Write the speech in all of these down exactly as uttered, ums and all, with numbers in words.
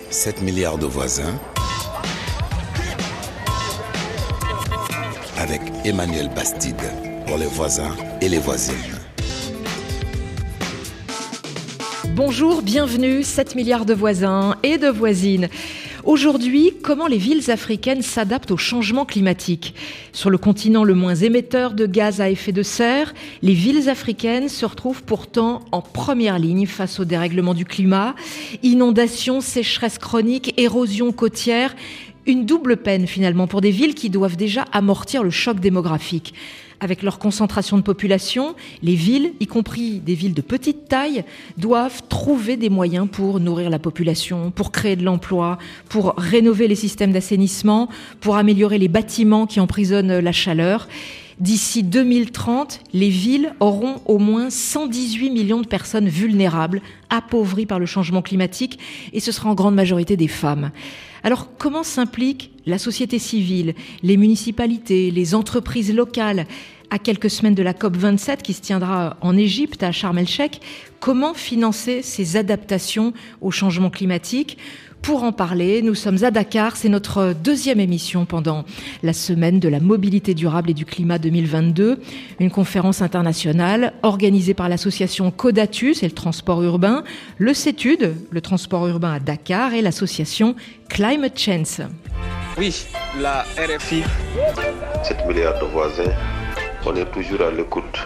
sept milliards de voisins avec Emmanuel Bastide pour les voisins et les voisines. Bonjour, bienvenue, sept milliards de voisins et de voisines. Aujourd'hui, comment les villes africaines s'adaptent au changement climatique ? Sur le continent le moins émetteur de gaz à effet de serre, les villes africaines se retrouvent pourtant en première ligne face au dérèglement du climat. Inondations, sécheresse chronique, érosion côtière, une double peine finalement pour des villes qui doivent déjà amortir le choc démographique. Avec leur concentration de population, les villes, y compris des villes de petite taille, doivent trouver des moyens pour nourrir la population, pour créer de l'emploi, pour rénover les systèmes d'assainissement, pour améliorer les bâtiments qui emprisonnent la chaleur. D'ici deux mille trente, les villes auront au moins cent dix-huit millions de personnes vulnérables, appauvries par le changement climatique, et ce sera en grande majorité des femmes. Alors, comment s'implique la société civile, les municipalités, les entreprises locales ? À quelques semaines de la COP vingt-sept qui se tiendra en Égypte, à Sharm el-Sheikh, comment financer ces adaptations au changement climatique ? Pour en parler, nous sommes à Dakar. C'est notre deuxième émission pendant la semaine de la mobilité durable et du climat deux mille vingt-deux. Une conférence internationale organisée par l'association Codatus et le transport urbain, le CETUD, le transport urbain à Dakar, et l'association Climate Change. Oui, la R F I. sept milliards de voisins, on est toujours à l'écoute.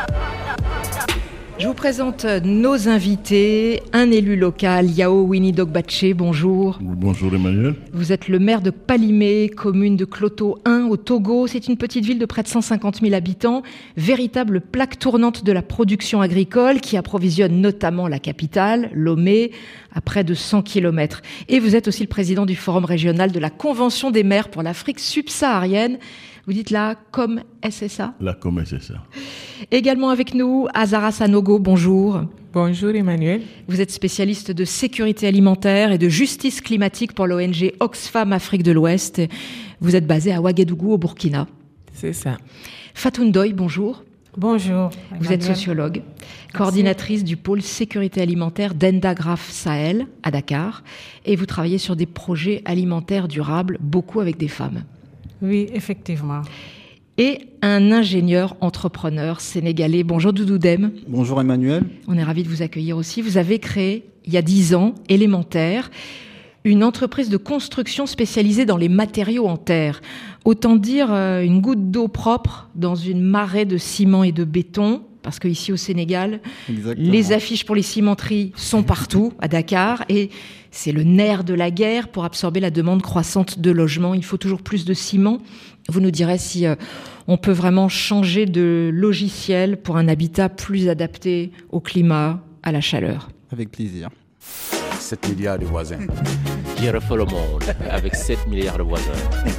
Je vous présente nos invités. Un élu local, Yao Winnie Dogbaché, bonjour. Bonjour Emmanuel. Vous êtes le maire de Palimé, commune de Kloto un au Togo. C'est une petite ville de près de cent cinquante mille habitants, véritable plaque tournante de la production agricole qui approvisionne notamment la capitale, Lomé, à près de cent kilomètres. Et vous êtes aussi le président du forum régional de la Convention des maires pour l'Afrique subsaharienne. Vous dites la C O M S S A ? La C O M S S A. Également avec nous, Azara Sanogo, bonjour. Bonjour Emmanuel. Vous êtes spécialiste de sécurité alimentaire et de justice climatique pour l'O N G Oxfam Afrique de l'Ouest. Vous êtes basé à Ouagadougou au Burkina. C'est ça. Fatou Ndoye, bonjour. Bonjour. Vous êtes sociologue, coordinatrice du pôle sécurité alimentaire d'Endagraph Sahel à Dakar, et vous travaillez sur des projets alimentaires durables, beaucoup avec des femmes. Oui, effectivement. Et un ingénieur entrepreneur sénégalais. Bonjour Doudou Dème. Bonjour Emmanuel. On est ravis de vous accueillir aussi. Vous avez créé, il y a dix ans, Élémentaire, une entreprise de construction spécialisée dans les matériaux en terre. Autant dire euh, une goutte d'eau propre dans une marée de ciment et de béton. Parce qu'ici au Sénégal, Exactement. Les affiches pour les cimenteries sont partout, à Dakar, et c'est le nerf de la guerre pour absorber la demande croissante de logements. Il faut toujours plus de ciment. Vous nous direz si euh, on peut vraiment changer de logiciel pour un habitat plus adapté au climat, à la chaleur. Avec plaisir. sept milliards de voisins. Qui refait le monde avec sept milliards de voisins.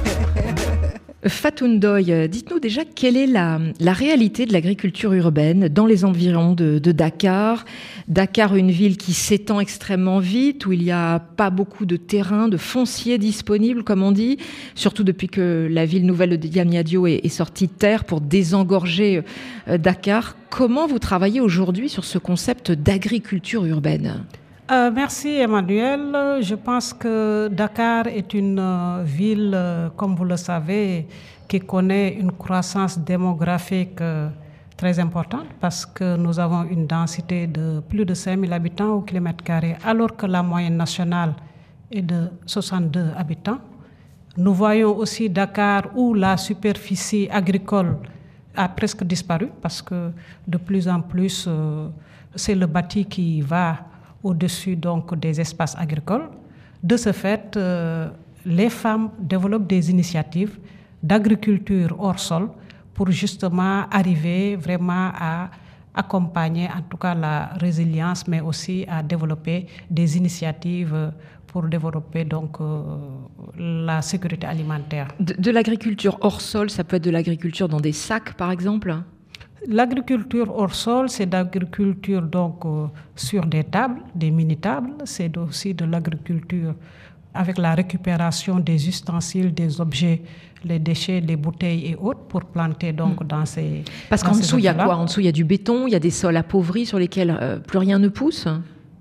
Fatou Ndoye, dites-nous déjà quelle est la, la réalité de l'agriculture urbaine dans les environs de, de Dakar. Dakar, une ville qui s'étend extrêmement vite, où il n'y a pas beaucoup de terrain, de foncier disponible, comme on dit, surtout depuis que la ville nouvelle de Diamniadio est, est sortie de terre pour désengorger euh, Dakar. Comment vous travaillez aujourd'hui sur ce concept d'agriculture urbaine ? Euh, merci Emmanuel. Je pense que Dakar est une euh, ville, euh, comme vous le savez, qui connaît une croissance démographique euh, très importante parce que nous avons une densité de plus de cinq mille habitants au kilomètre carré, alors que la moyenne nationale est de soixante-deux habitants. Nous voyons aussi Dakar où la superficie agricole a presque disparu parce que de plus en plus, euh, c'est le bâti qui va au-dessus donc des espaces agricoles. De ce fait, euh, les femmes développent des initiatives d'agriculture hors sol pour justement arriver vraiment à accompagner en tout cas la résilience, mais aussi à développer des initiatives pour développer donc euh, la sécurité alimentaire. De, de l'agriculture hors sol, ça peut être de l'agriculture dans des sacs par exemple ? L'agriculture hors sol, c'est l'agriculture donc euh, sur des tables, des mini-tables. C'est aussi de l'agriculture avec la récupération des ustensiles, des objets, les déchets, les bouteilles et autres pour planter donc mmh. dans ces Parce qu'en dessous, il y a quoi ? En dessous, il y a du béton, il y a des sols appauvris sur lesquels euh, plus rien ne pousse ?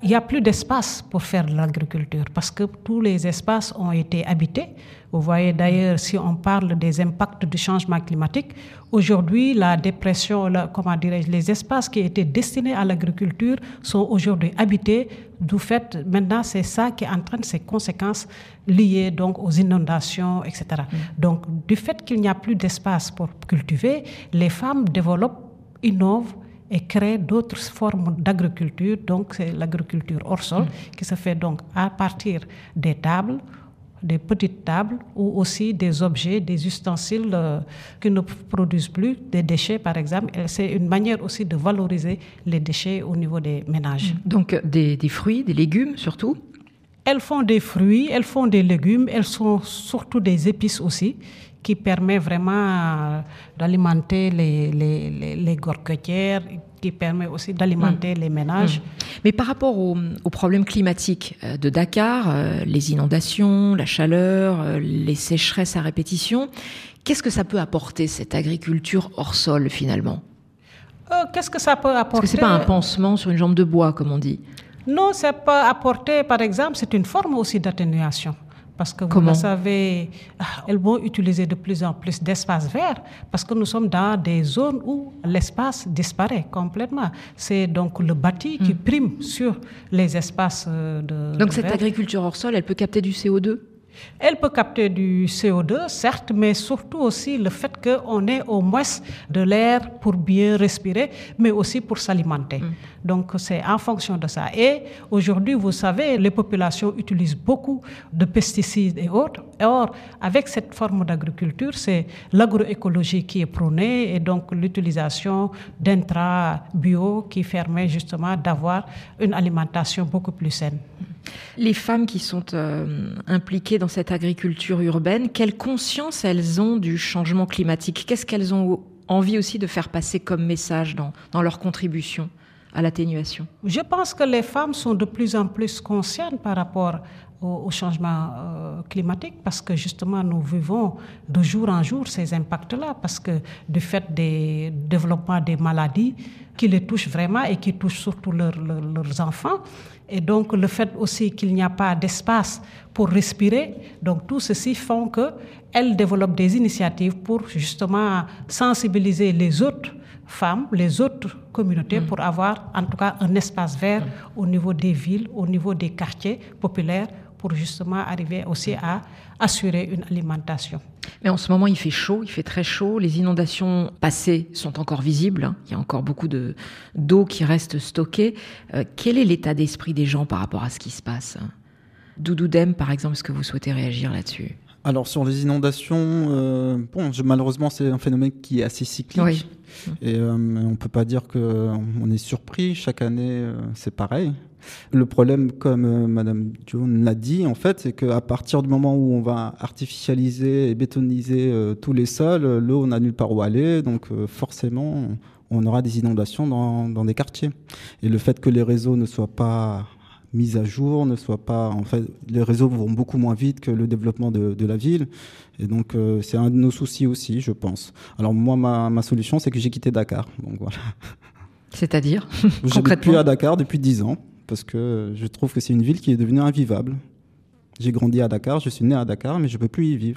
il n'y a plus d'espace pour faire de l'agriculture parce que tous les espaces ont été habités. Vous voyez d'ailleurs, si on parle des impacts du changement climatique, aujourd'hui, la dépression, la, comment dirais-je, les espaces qui étaient destinés à l'agriculture sont aujourd'hui habités. Du fait, maintenant, c'est ça qui entraîne ces conséquences liées donc aux inondations, et cetera. Mmh. Donc, du fait qu'il n'y a plus d'espace pour cultiver, les femmes développent, innovent, et créer d'autres formes d'agriculture. Donc, c'est l'agriculture hors sol mmh. qui se fait donc à partir des tables, des petites tables ou aussi des objets, des ustensiles euh, qui ne produisent plus, des déchets par exemple. Et c'est une manière aussi de valoriser les déchets au niveau des ménages. Mmh. Donc, des, des fruits, des légumes surtout? Elles font des fruits, elles font des légumes, elles sont surtout des épices aussi, qui permet vraiment d'alimenter les, les, les, les gorgotières, qui permet aussi d'alimenter mmh. les ménages. Mmh. Mais par rapport aux, aux problèmes climatiques de Dakar, euh, les inondations, la chaleur, euh, les sécheresses à répétition, qu'est-ce que ça peut apporter, cette agriculture hors sol finalement? euh, Qu'est-ce que ça peut apporter? Parce que ce n'est pas un pansement sur une jambe de bois, comme on dit. Non, ça peut apporter, par exemple, c'est une forme aussi d'atténuation. Parce que vous Comment? le savez, elles vont utiliser de plus en plus d'espaces verts parce que nous sommes dans des zones où l'espace disparaît complètement. C'est donc le bâti mmh. qui prime sur les espaces de Donc de cette verre. Agriculture hors sol, elle peut capter du C O deux? Elle peut capter du C O deux, certes, mais surtout aussi le fait qu'on ait au moins de l'air pour bien respirer, mais aussi pour s'alimenter. Mmh. Donc, c'est en fonction de ça. Et aujourd'hui, vous savez, les populations utilisent beaucoup de pesticides et autres. Or, avec cette forme d'agriculture, c'est l'agroécologie qui est prônée et donc l'utilisation d'intrants bio qui permet justement d'avoir une alimentation beaucoup plus saine. Les femmes qui sont euh, impliquées dans cette agriculture urbaine, quelle conscience elles ont du changement climatique? Qu'est-ce qu'elles ont envie aussi de faire passer comme message dans, dans leur contribution à l'atténuation? Je pense que les femmes sont de plus en plus conscientes par rapport au, au changement euh, climatique parce que justement nous vivons de jour en jour ces impacts-là parce que du fait des développements des maladies qui les touchent vraiment et qui touchent surtout leur, leur, leurs enfants. Et donc, le fait aussi qu'il n'y a pas d'espace pour respirer, donc tout ceci font qu'elles développent des initiatives pour justement sensibiliser les autres femmes, les autres communautés mmh. pour avoir en tout cas un espace vert mmh. au niveau des villes, au niveau des quartiers populaires pour justement arriver aussi à assurer une alimentation. Mais en ce moment, il fait chaud, il fait très chaud. Les inondations passées sont encore visibles. Il y a encore beaucoup de, d'eau qui reste stockée. Euh, quel est l'état d'esprit des gens par rapport à ce qui se passe? Doudou Dème, par exemple, est-ce que vous souhaitez réagir là-dessus? Alors, sur les inondations, euh, bon, je, malheureusement, c'est un phénomène qui est assez cyclique. Oui. Et euh, on ne peut pas dire qu'on est surpris. Chaque année, euh, c'est pareil. Le problème, comme euh, Madame Dion l'a dit, en fait, c'est qu'à partir du moment où on va artificialiser et bétoniser euh, tous les sols, l'eau n'a nulle part où aller, donc euh, forcément, on aura des inondations dans, dans des quartiers. Et le fait que les réseaux ne soient pas mis à jour, ne soient pas, en fait, les réseaux vont beaucoup moins vite que le développement de, de la ville, et donc euh, c'est un de nos soucis aussi, je pense. Alors moi, ma, ma solution, c'est que j'ai quitté Dakar, donc voilà. C'est-à-dire J'habite plus à Dakar depuis dix ans. Parce que je trouve que c'est une ville qui est devenue invivable. J'ai grandi à Dakar, je suis né à Dakar, mais je ne peux plus y vivre.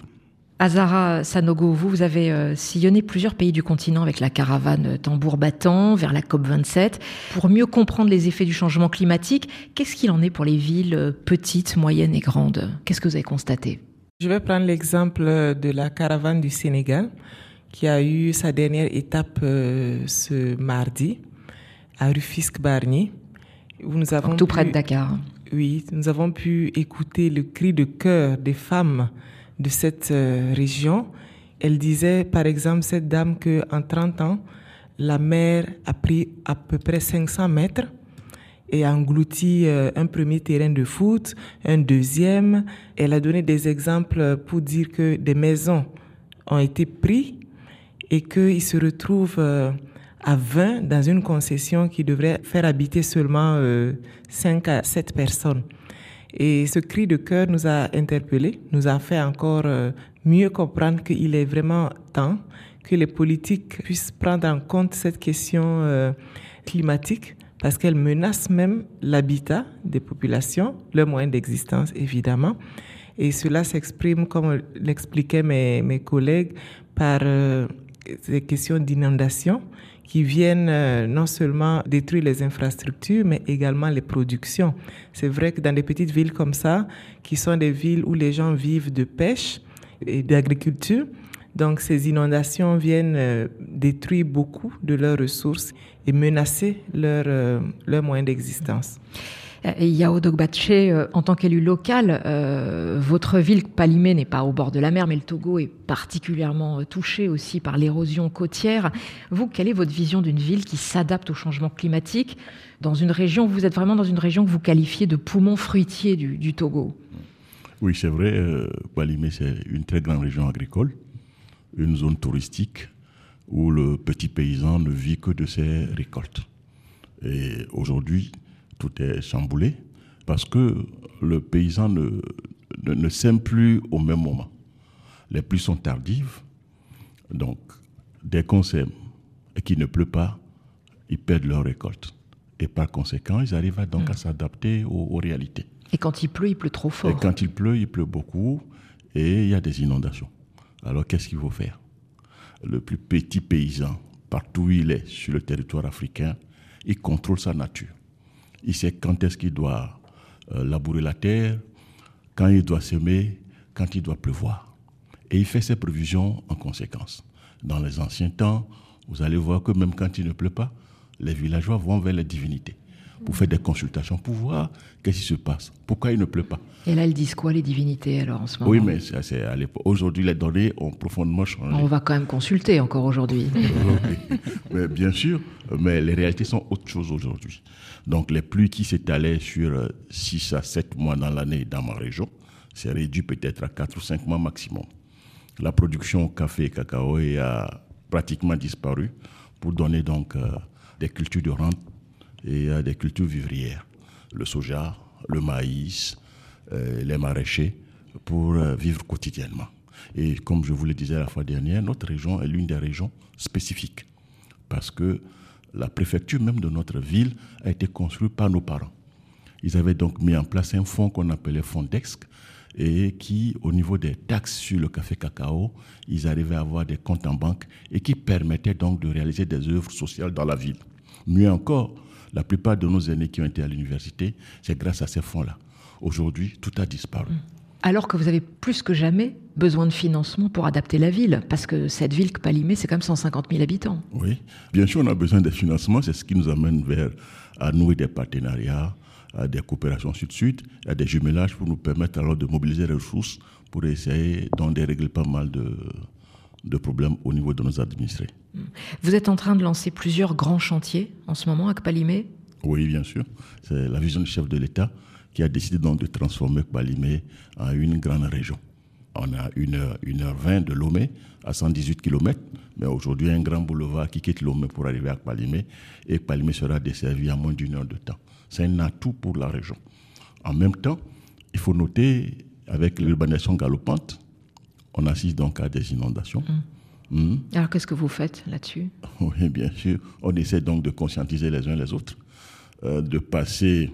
Azara Sanogo, vous, vous avez euh, sillonné plusieurs pays du continent avec la caravane tambour battant vers la COP vingt-sept. Pour mieux comprendre les effets du changement climatique, qu'est-ce qu'il en est pour les villes petites, moyennes et grandes? Qu'est-ce que vous avez constaté? Je vais prendre l'exemple de la caravane du Sénégal, qui a eu sa dernière étape euh, ce mardi à Rufisque-Bargny. Nous avons tout pu, près de Dakar. Oui, nous avons pu écouter le cri de cœur des femmes de cette euh, région. Elle disait, par exemple, cette dame, qu'en trente ans, la mer a pris à peu près cinq cents mètres et a englouti euh, un premier terrain de foot, un deuxième. Elle a donné des exemples pour dire que des maisons ont été prises et qu'ils se retrouvent... Euh, à vingt dans une concession qui devrait faire habiter seulement euh, cinq à sept personnes. Et ce cri de cœur nous a interpellés, nous a fait encore euh, mieux comprendre qu'il est vraiment temps que les politiques puissent prendre en compte cette question euh, climatique parce qu'elle menace même l'habitat des populations, leurs moyens d'existence évidemment. Et cela s'exprime, comme l'expliquaient mes, mes collègues, par euh, des questions d'inondation qui viennent euh, non seulement détruire les infrastructures, mais également les productions. C'est vrai que dans des petites villes comme ça, qui sont des villes où les gens vivent de pêche et d'agriculture, donc ces inondations viennent euh, détruire beaucoup de leurs ressources et menacer leurs euh, leurs moyens d'existence. Et Yao Dogbache, euh, en tant qu'élu local, euh, votre ville, Palimé, n'est pas au bord de la mer, mais le Togo est particulièrement euh, touché aussi par l'érosion côtière. Vous, quelle est votre vision d'une ville qui s'adapte au changement climatique dans une région, vous êtes vraiment dans une région que vous qualifiez de poumon fruitier du, du Togo? Oui, c'est vrai, euh, Palimé, c'est une très grande région agricole, une zone touristique où le petit paysan ne vit que de ses récoltes. Et aujourd'hui, tout est chamboulé parce que le paysan ne, ne, ne sème plus au même moment. Les pluies sont tardives, donc dès qu'on sème et qu'il ne pleut pas, ils perdent leur récolte. Et par conséquent, ils arrivent à, donc mmh. à s'adapter aux, aux réalités. Et quand il pleut, il pleut trop fort. Et quand il pleut, il pleut beaucoup et il y a des inondations. Alors qu'est-ce qu'il faut faire? Le plus petit paysan, partout où il est sur le territoire africain, il contrôle sa nature. Il sait quand est-ce qu'il doit euh, labourer la terre, quand il doit semer, quand il doit pleuvoir. Et il fait ses prévisions en conséquence. Dans les anciens temps, vous allez voir que même quand il ne pleut pas, les villageois vont vers les divinités pour faire des consultations, pour voir qu'est-ce qui se passe, pourquoi il ne pleut pas. Et là, elles disent quoi, les divinités, alors, en ce moment? Oui, mais c'est, c'est à l'époque. Aujourd'hui, les données ont profondément changé. On va quand même consulter encore aujourd'hui. Mais bien sûr, mais les réalités sont autre chose aujourd'hui. Donc, les pluies qui s'étalaient sur six à sept mois dans l'année dans ma région, c'est réduit peut-être à quatre ou cinq mois maximum. La production café et cacao a pratiquement disparu pour donner donc euh, des cultures de rente et euh, des cultures vivrières. Le soja, le maïs, euh, les maraîchers, pour euh, vivre quotidiennement. Et comme je vous le disais la fois dernière, notre région est l'une des régions spécifiques. Parce que la préfecture même de notre ville a été construite par nos parents. Ils avaient donc mis en place un fonds qu'on appelait Fondex, et qui, au niveau des taxes sur le café cacao, ils arrivaient à avoir des comptes en banque et qui permettaient donc de réaliser des œuvres sociales dans la ville. Mieux encore, la plupart de nos aînés qui ont été à l'université, c'est grâce à ces fonds-là. Aujourd'hui, tout a disparu. Alors que vous avez plus que jamais besoin de financement pour adapter la ville, parce que cette ville, Palimé, c'est quand même cent cinquante mille habitants. Oui, bien sûr, on a besoin de financement, c'est ce qui nous amène vers à nouer des partenariats, à des coopérations sud-sud, à des jumelages pour nous permettre alors de mobiliser les ressources pour essayer d'en dérégler pas mal de, de problèmes au niveau de nos administrés. Vous êtes en train de lancer plusieurs grands chantiers en ce moment à Palimé? Oui, bien sûr. C'est la vision du chef de l'État qui a décidé donc de transformer Palimé en une grande région. On a une heure, une heure vingt de Lomé à cent dix-huit kilomètres, mais aujourd'hui, un grand boulevard qui quitte Lomé pour arriver à Palimé, et Palimé sera desservi en moins d'une heure de temps. C'est un atout pour la région. En même temps, il faut noter, avec l'urbanisation galopante, on assiste donc à des inondations. Mmh. Mmh. Alors, qu'est-ce que vous faites là-dessus? Oui, bien sûr. On essaie donc de conscientiser les uns les autres, euh, de passer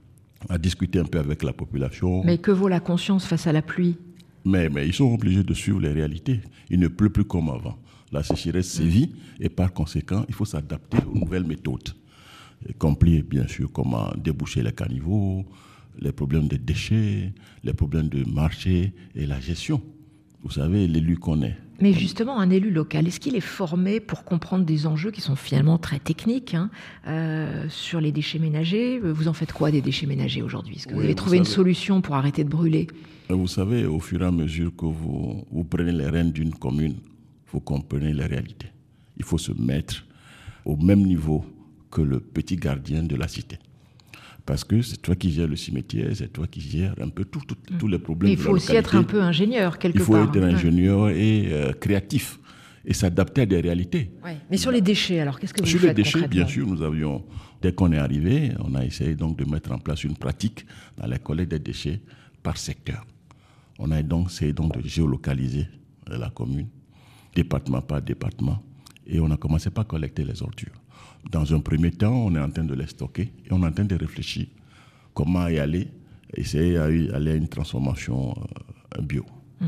à discuter un peu avec la population. Mais que vaut la conscience face à la pluie? mais, mais ils sont obligés de suivre les réalités. Il ne pleut plus comme avant. La sécheresse sévit et par conséquent, il faut s'adapter aux nouvelles méthodes. Y compris, bien sûr, comment déboucher les caniveaux, les problèmes de déchets, les problèmes de marché et la gestion. Vous savez, l'élu qu'on est. Mais justement, un élu local, est-ce qu'il est formé pour comprendre des enjeux qui sont finalement très techniques hein, euh, sur les déchets ménagers? Vous en faites quoi des déchets ménagers aujourd'hui? Est-ce que oui, vous avez trouvé vous savez, une solution pour arrêter de brûler? Vous savez, au fur et à mesure que vous, vous prenez les rênes d'une commune, vous comprenez les réalités. Il faut se mettre au même niveau que le petit gardien de la cité. Parce que c'est toi qui gères le cimetière, c'est toi qui gères un peu tout, tout, mmh. tous les problèmes. Mais il faut aussi être un peu ingénieur, quelque part. Il faut part. être ingénieur mmh. et euh, créatif et s'adapter à des réalités. Ouais. Mais sur les déchets, alors, qu'est-ce que vous sur faites les déchets, concrètement? bien sûr, nous avions, dès qu'on est arrivé, on a essayé donc de mettre en place une pratique dans la collecte des déchets par secteur. On a donc essayé donc de géolocaliser la commune, département par département, et on a commencé par collecter les ordures. Dans un premier temps, on est en train de les stocker et on est en train de réfléchir comment y aller, essayer d'aller à une transformation euh, bio. Mmh.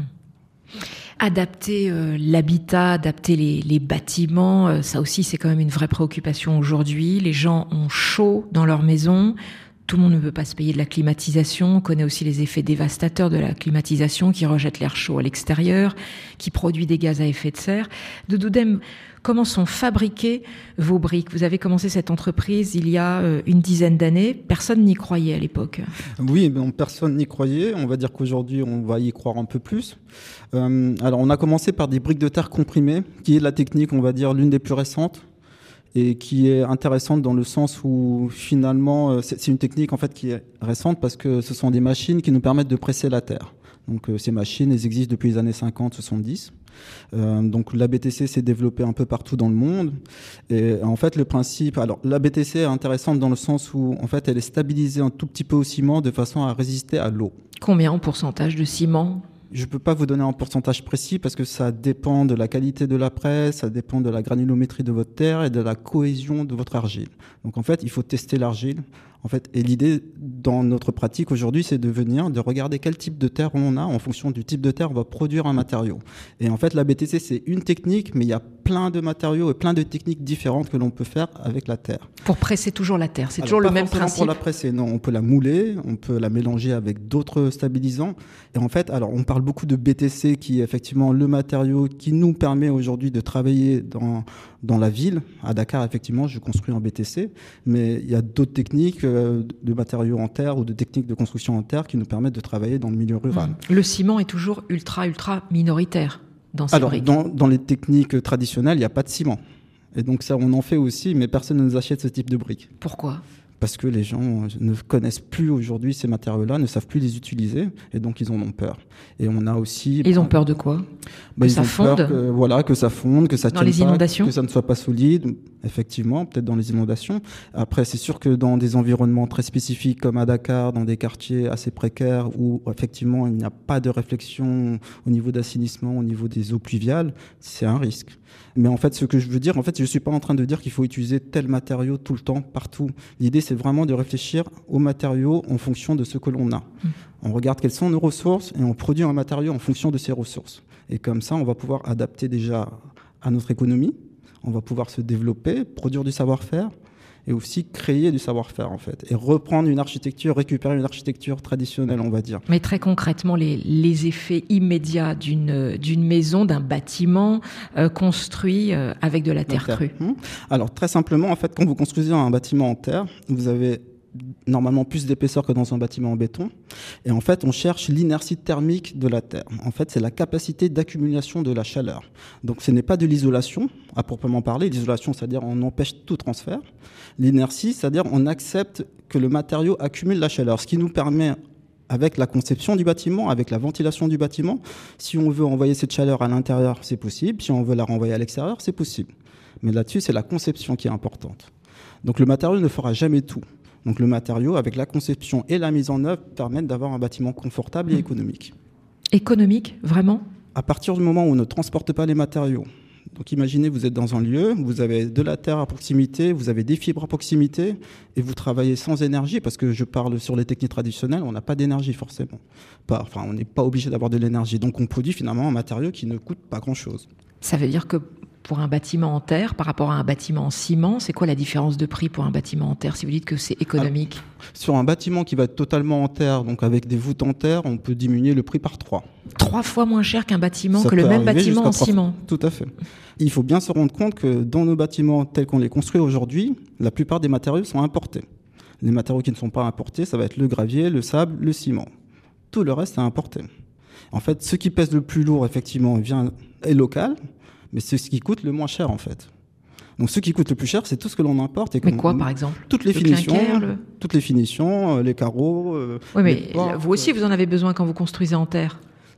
Adapter euh, l'habitat, adapter les, les bâtiments, euh, ça aussi c'est quand même une vraie préoccupation aujourd'hui. Les gens ont chaud dans leur maison. Tout le monde ne peut pas se payer de la climatisation. On connaît aussi les effets dévastateurs de la climatisation qui rejette l'air chaud à l'extérieur, qui produit des gaz à effet de serre. Doudou Dème, comment sont fabriquées vos briques ? Vous avez commencé cette entreprise il y a euh, une dizaine d'années. Personne n'y croyait à l'époque. Oui, mais personne n'y croyait. On va dire qu'aujourd'hui, on va y croire un peu plus. Euh, alors, on a commencé par des briques de terre comprimées, qui est la technique, on va dire, l'une des plus récentes, et qui est intéressante dans le sens où finalement c'est, c'est une technique en fait qui est récente parce que ce sont des machines qui nous permettent de presser la terre. Donc euh, ces machines, elles existent depuis les années cinquante soixante-dix. Euh, donc l'A B T C s'est développé un peu partout dans le monde. Et en fait le principe, alors l'A B T C est intéressante dans le sens où en fait elle est stabilisée un tout petit peu au ciment de façon à résister à l'eau. Combien en pourcentage de ciment ? Je ne peux pas vous donner un pourcentage précis parce que ça dépend de la qualité de la presse, ça dépend de la granulométrie de votre terre et de la cohésion de votre argile. Donc en fait, il faut tester l'argile. En fait, et l'idée dans notre pratique aujourd'hui, c'est de venir, de regarder quel type de terre on a. En fonction du type de terre, on va produire un matériau. Et en fait, l'A B T C, c'est une technique, mais il y a plein de matériaux et plein de techniques différentes que l'on peut faire avec la terre. Pour presser toujours la terre, c'est Alors, toujours le pas même forcément principe. Pour la presser, non, on peut la mouler, on peut la mélanger avec d'autres stabilisants. Et en fait, alors on parle beaucoup de B T C, qui est effectivement le matériau qui nous permet aujourd'hui de travailler dans dans la ville. À Dakar, effectivement, je construis en B T C, mais il y a d'autres techniques euh, de matériaux en terre ou de techniques de construction en terre qui nous permettent de travailler dans le milieu rural. Mmh. Le ciment est toujours ultra ultra minoritaire dans ces Alors, briques. dans, dans les techniques traditionnelles, il n'y a pas de ciment. Et donc ça, on en fait aussi, mais personne ne nous achète ce type de briques. Pourquoi ? Parce que les gens ne connaissent plus aujourd'hui ces matériaux-là, ne savent plus les utiliser, et donc ils en ont peur. Et on a aussi... Ils ont peur de quoi ? bah, Que ils ça ont fonde peur que, voilà, que ça fonde, que ça dans tienne les pas, inondations, que ça ne soit pas solide. Effectivement, peut-être dans les inondations. Après, c'est sûr que dans des environnements très spécifiques comme à Dakar, dans des quartiers assez précaires où effectivement il n'y a pas de réflexion au niveau d'assainissement, au niveau des eaux pluviales, c'est un risque. Mais en fait, ce que je veux dire, en fait, je suis pas en train de dire qu'il faut utiliser tel matériau tout le temps, partout. L'idée, c'est vraiment de réfléchir aux matériaux en fonction de ce que l'on a. Mmh. On regarde quelles sont nos ressources et on produit un matériau en fonction de ces ressources. Et comme ça, on va pouvoir adapter déjà à notre économie, on va pouvoir se développer, produire du savoir-faire et aussi créer du savoir-faire en fait. Et reprendre une architecture, récupérer une architecture traditionnelle, on va dire. Mais très concrètement, les, les effets immédiats d'une, d'une maison, d'un bâtiment euh, construit euh, avec de la terre, terre. crue. Hum. Alors très simplement, en fait, quand vous construisez un bâtiment en terre, vous avez normalement plus d'épaisseur que dans un bâtiment en béton. Et en fait, on cherche l'inertie thermique de la terre. En fait, c'est la capacité d'accumulation de la chaleur. Donc, ce n'est pas de l'isolation, à proprement parler. L'isolation, c'est-à-dire on empêche tout transfert. L'inertie, c'est-à-dire on accepte que le matériau accumule la chaleur, ce qui nous permet, avec la conception du bâtiment, avec la ventilation du bâtiment, si on veut envoyer cette chaleur à l'intérieur, c'est possible. Si on veut la renvoyer à l'extérieur, c'est possible. Mais là-dessus, c'est la conception qui est importante. Donc, le matériau ne fera jamais tout. Donc le matériau, avec la conception et la mise en œuvre, permettent d'avoir un bâtiment confortable et économique. Économique, vraiment ? À partir du moment où on ne transporte pas les matériaux. Donc imaginez, vous êtes dans un lieu, vous avez de la terre à proximité, vous avez des fibres à proximité, et vous travaillez sans énergie, parce que je parle sur les techniques traditionnelles, on n'a pas d'énergie forcément. Pas, enfin, on n'est pas obligé d'avoir de l'énergie. Donc on produit finalement un matériau qui ne coûte pas grand-chose. Ça veut dire que pour un bâtiment en terre, par rapport à un bâtiment en ciment, c'est quoi la différence de prix pour un bâtiment en terre, si vous dites que c'est économique ? Alors, sur un bâtiment qui va être totalement en terre, donc avec des voûtes en terre, on peut diminuer le prix par trois. Trois fois moins cher qu'un bâtiment, Ça que le même bâtiment en ciment. Tout à fait. Il faut bien se rendre compte que dans nos bâtiments tels qu'on les construit aujourd'hui, la plupart des matériaux sont importés. Les matériaux qui ne sont pas importés, ça va être le gravier, le sable, le ciment. Tout le reste est importé. En fait, ce qui pèse le plus lourd, effectivement, vient, est local, mais c'est ce qui coûte le moins cher, en fait. Donc, ce qui coûte le plus cher, c'est tout ce que l'on importe. Et mais quoi, par exemple ? Toutes les le finitions, clinker, le... toutes les finitions, les carreaux. Oui, mais les portes, vous aussi, vous en avez besoin quand vous construisez en terre.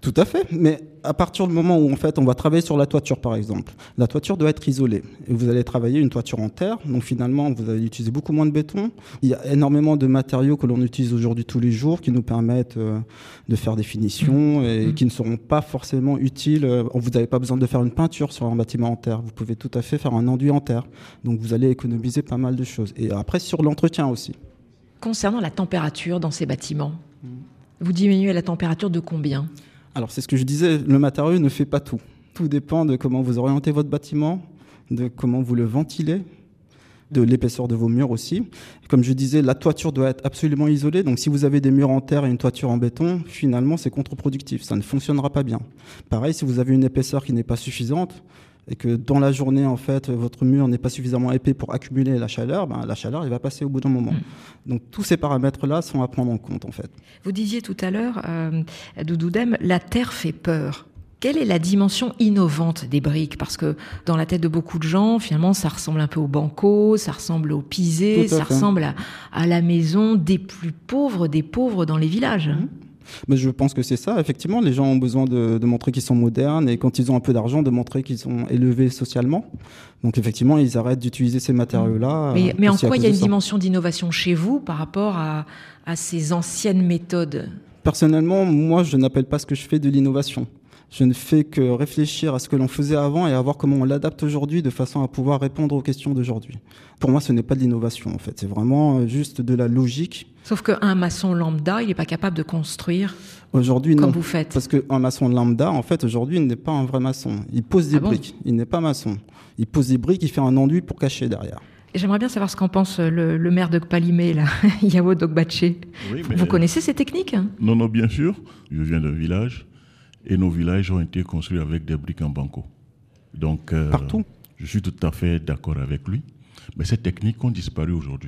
Tout à fait, mais à partir du moment où en fait on va travailler sur la toiture par exemple, la toiture doit être isolée et vous allez travailler une toiture en terre, donc finalement vous allez utiliser beaucoup moins de béton. Il y a énormément de matériaux que l'on utilise aujourd'hui tous les jours qui nous permettent euh, de faire des finitions et mmh. qui ne seront pas forcément utiles. Vous n'avez pas besoin de faire une peinture sur un bâtiment en terre, vous pouvez tout à fait faire un enduit en terre, donc vous allez économiser pas mal de choses. Et après sur l'entretien aussi. Concernant la température dans ces bâtiments, mmh. vous diminuez la température de combien ? Alors, c'est ce que je disais, le matériau ne fait pas tout. Tout dépend de comment vous orientez votre bâtiment, de comment vous le ventilez, de l'épaisseur de vos murs aussi. Comme je disais, la toiture doit être absolument isolée. Donc, si vous avez des murs en terre et une toiture en béton, finalement, c'est contre-productif. Ça ne fonctionnera pas bien. Pareil, si vous avez une épaisseur qui n'est pas suffisante et que dans la journée, en fait, votre mur n'est pas suffisamment épais pour accumuler la chaleur, ben, la chaleur, elle va passer au bout d'un moment. Mmh. Donc, tous ces paramètres-là sont à prendre en compte, en fait. Vous disiez tout à l'heure, euh, Doudou Dème, la terre fait peur. Quelle est la dimension innovante des briques ? Parce que dans la tête de beaucoup de gens, finalement, ça ressemble un peu au banco, ça ressemble au pisé, ça fait. ressemble à, à la maison des plus pauvres des pauvres dans les villages. Mmh. Mais je pense que c'est ça. Effectivement, les gens ont besoin de, de montrer qu'ils sont modernes et quand ils ont un peu d'argent, de montrer qu'ils sont élevés socialement. Donc effectivement, ils arrêtent d'utiliser ces matériaux-là. Mais, euh, mais en quoi il y a une dimension d'innovation chez vous par rapport à, à ces anciennes méthodes ? Personnellement, moi, je n'appelle pas ce que je fais de l'innovation. Je ne fais que réfléchir à ce que l'on faisait avant et à voir comment on l'adapte aujourd'hui de façon à pouvoir répondre aux questions d'aujourd'hui. Pour moi, ce n'est pas de l'innovation, en fait. C'est vraiment juste de la logique. Sauf qu'un maçon lambda, il n'est pas capable de construire aujourd'hui, comme non, vous faites. Parce qu'un maçon lambda, en fait, aujourd'hui, il n'est pas un vrai maçon. Il pose des ah briques. Bon il n'est pas maçon. Il pose des briques, il fait un enduit pour cacher derrière. Et j'aimerais bien savoir ce qu'en pense le, le maire de Kpalimé, là, Yao Dogbaché. Oui, mais... Vous connaissez ces techniques ? Non, non, bien sûr. Je viens d'un village. Et nos villages ont été construits avec des briques en banco. Donc, euh, partout. Je suis tout à fait d'accord avec lui. Mais ces techniques ont disparu aujourd'hui.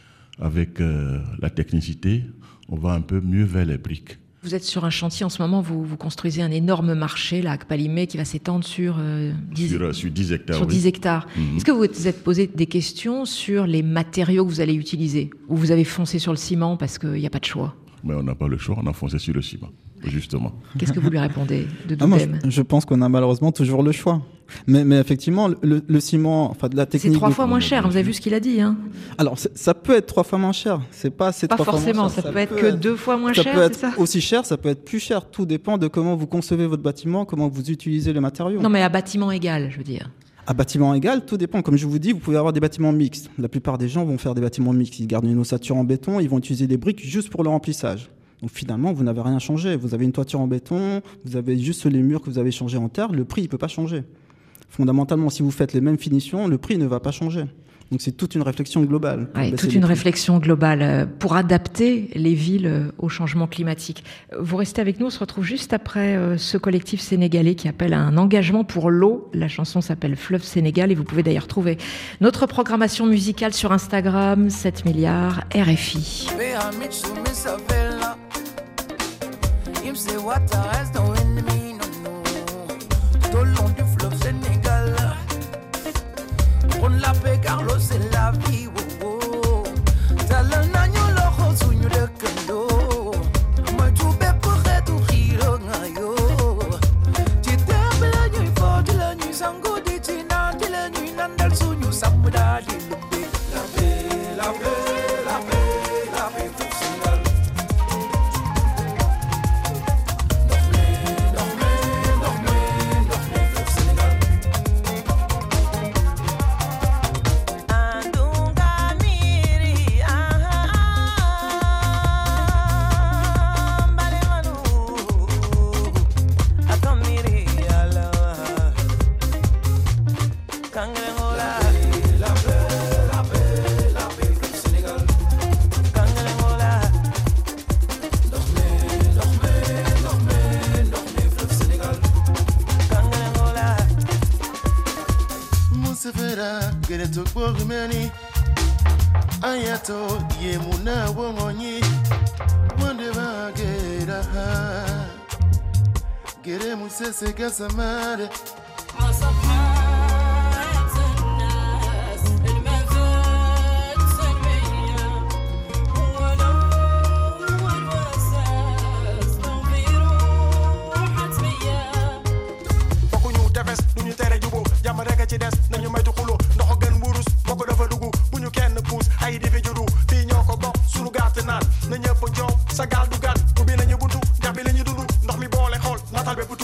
Avec euh, la technicité, on va un peu mieux vers les briques. Vous êtes sur un chantier en ce moment, vous, vous construisez un énorme marché là, à Kpalimé qui va s'étendre sur, euh, dix, sur, sur dix hectares. Sur oui. dix hectares. Mm-hmm. Est-ce que vous vous êtes posé des questions sur les matériaux que vous allez utiliser ? Ou vous avez foncé sur le ciment parce qu'il n'y a pas de choix ? Mais on n'a pas le choix, on a foncé sur le ciment, justement. Qu'est-ce que vous lui répondez de ah, moi, je, je pense qu'on a malheureusement toujours le choix. Mais, mais effectivement, le, le ciment, enfin de la technique... C'est trois de... fois moins cher, vous avez vu ce qu'il a dit. Hein. Alors, ça peut être trois fois moins cher. C'est pas, c'est pas trois forcément, fois moins cher. ça, ça peut être que deux fois moins ça cher, peut être c'est ça aussi cher, ça peut être plus cher. Tout dépend de comment vous concevez votre bâtiment, comment vous utilisez les matériaux. Non, mais à bâtiment égal, je veux dire. À bâtiment égal, tout dépend. Comme je vous dis, vous pouvez avoir des bâtiments mixtes. La plupart des gens vont faire des bâtiments mixtes. Ils gardent une ossature en béton, ils vont utiliser des briques juste pour le remplissage. Donc finalement, vous n'avez rien changé. Vous avez une toiture en béton, vous avez juste les murs que vous avez changés en terre, le prix ne peut pas changer. Fondamentalement, si vous faites les mêmes finitions, le prix ne va pas changer. Donc c'est toute une réflexion globale. Ouais, toute une prix. réflexion globale pour adapter les villes au changement climatique. Vous restez avec nous, on se retrouve juste après ce collectif sénégalais qui appelle à un engagement pour l'eau. La chanson s'appelle Fleuve Sénégal et vous pouvez d'ailleurs trouver notre programmation musicale sur Instagram, sept milliards R F I. La paix, Carlos, c'est la vie. Oh, oh. T'as le nagno, l'ojo, suñu de kendo. Moi, tu peux pour être hiro, ngayo. Tu t'aimes la nuit, fort de la nuit, sango, dit tu n'as de la nuit, nandal, suñu, samuda, di lumbi. La paix, la paix, la paix, la paix, pour Sénégal. Dormez, dormez, dormez, dormez, pour Sénégal. Geneto Pogmeni Ayato Yemuna Wonyi Wandeva Gera Gere Musese Gasamare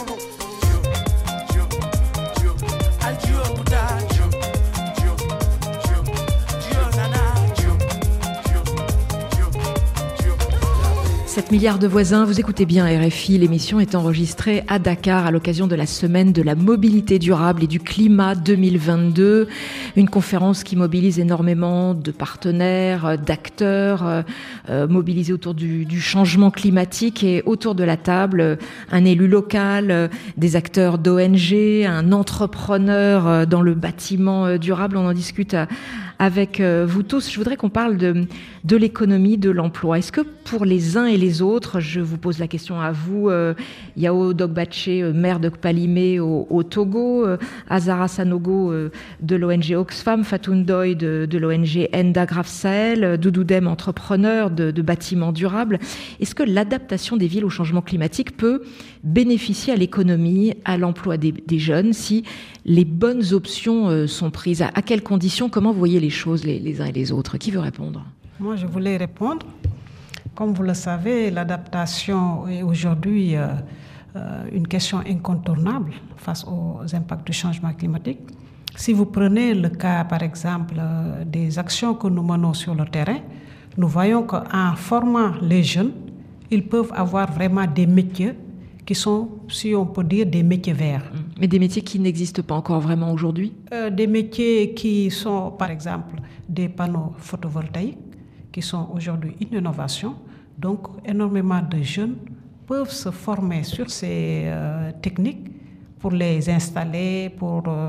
sept milliards de voisins, vous écoutez bien R F I, l'émission est enregistrée à Dakar à l'occasion de la semaine de la mobilité durable et du climat deux mille vingt-deux, une conférence qui mobilise énormément de partenaires, d'acteurs, euh, mobilisés autour du, du changement climatique et autour de la table, un élu local, des acteurs d'O N G, un entrepreneur dans le bâtiment durable, on en discute à, avec vous tous. Je voudrais qu'on parle de, de l'économie, de l'emploi. Est-ce que pour les uns et les autres, je vous pose la question à vous, euh, Yao Dogbaché, euh, maire de Kpalimé au, au Togo, euh, Azara Sanogo euh, de l'O N G Oxfam, Fatou Ndoye de, de l'O N G Enda Graf Sahel, euh, Doudou Dem, entrepreneur de, de bâtiments durables. Est-ce que l'adaptation des villes au changement climatique peut bénéficier à l'économie, à l'emploi des, des jeunes, si les bonnes options euh, sont prises? À, à quelles conditions? Comment vous voyez les choses les, les uns et les autres? Qui veut répondre? Moi, je voulais répondre. Comme vous le savez, l'adaptation est aujourd'hui euh, euh, une question incontournable face aux impacts du changement climatique. Si vous prenez le cas, par exemple, euh, des actions que nous menons sur le terrain, nous voyons qu'en formant les jeunes, ils peuvent avoir vraiment des métiers qui sont, si on peut dire, des métiers verts. Mais des métiers qui n'existent pas encore vraiment aujourd'hui? euh, Des métiers qui sont, par exemple, des panneaux photovoltaïques, qui sont aujourd'hui une innovation. Donc, énormément de jeunes peuvent se former sur ces euh, techniques pour les installer, pour euh,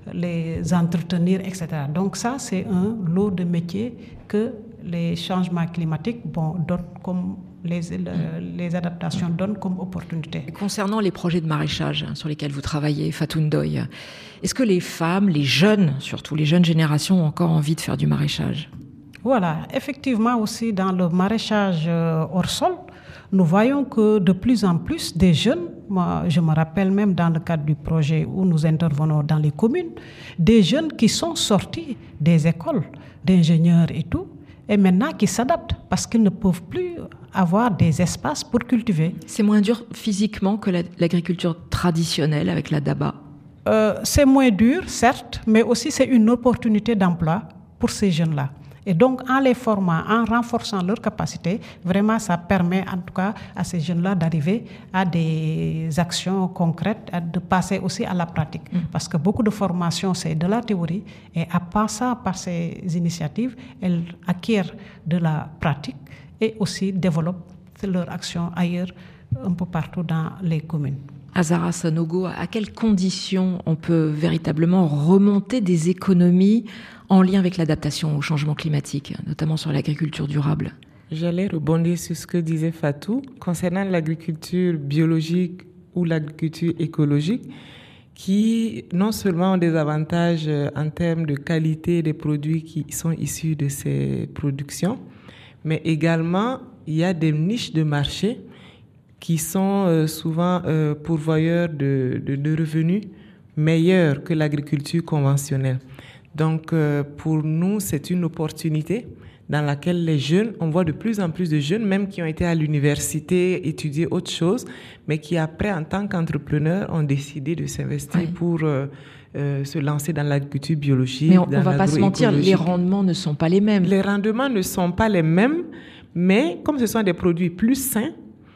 les entretenir, et cetera. Donc ça, c'est un lot de métiers que les changements climatiques bon, donnent comme les, le, les adaptations donnent comme opportunité. Concernant les projets de maraîchage hein, sur lesquels vous travaillez, Fatou Ndoye, est-ce que les femmes, les jeunes, surtout les jeunes générations, ont encore envie de faire du maraîchage? Voilà, effectivement aussi dans le maraîchage hors sol, nous voyons que de plus en plus des jeunes, moi je me rappelle même dans le cadre du projet où nous intervenons dans les communes, des jeunes qui sont sortis des écoles d'ingénieurs et tout, et maintenant qui s'adaptent parce qu'ils ne peuvent plus avoir des espaces pour cultiver. C'est moins dur physiquement que la, l'agriculture traditionnelle avec la daba? euh, C'est moins dur, certes, mais aussi c'est une opportunité d'emploi pour ces jeunes-là. Et donc, en les formant, en renforçant leurs capacités, vraiment, ça permet en tout cas à ces jeunes-là d'arriver à des actions concrètes, de passer aussi à la pratique. Mmh. Parce que beaucoup de formations, c'est de la théorie. Et à passant par ces initiatives, elles acquièrent de la pratique et aussi développent leur action ailleurs, un peu partout dans les communes. Azara Sanogo, à quelles conditions on peut véritablement remonter des économies en lien avec l'adaptation au changement climatique, notamment sur l'agriculture durable? J'allais rebondir sur ce que disait Fatou. Concernant l'agriculture biologique ou l'agriculture écologique, qui non seulement ont des avantages en termes de qualité des produits qui sont issus de ces productions, mais également il y a des niches de marché qui sont euh, souvent euh, pourvoyeurs de, de, de revenus meilleurs que l'agriculture conventionnelle. Donc, euh, pour nous, c'est une opportunité dans laquelle les jeunes, on voit de plus en plus de jeunes, même qui ont été à l'université, étudier autre chose, mais qui après, en tant qu'entrepreneurs, ont décidé de s'investir oui. pour euh, euh, se lancer dans l'agriculture biologique. Mais on ne va pas se mentir, les rendements ne sont pas les mêmes. Les rendements ne sont pas les mêmes, mais comme ce sont des produits plus sains,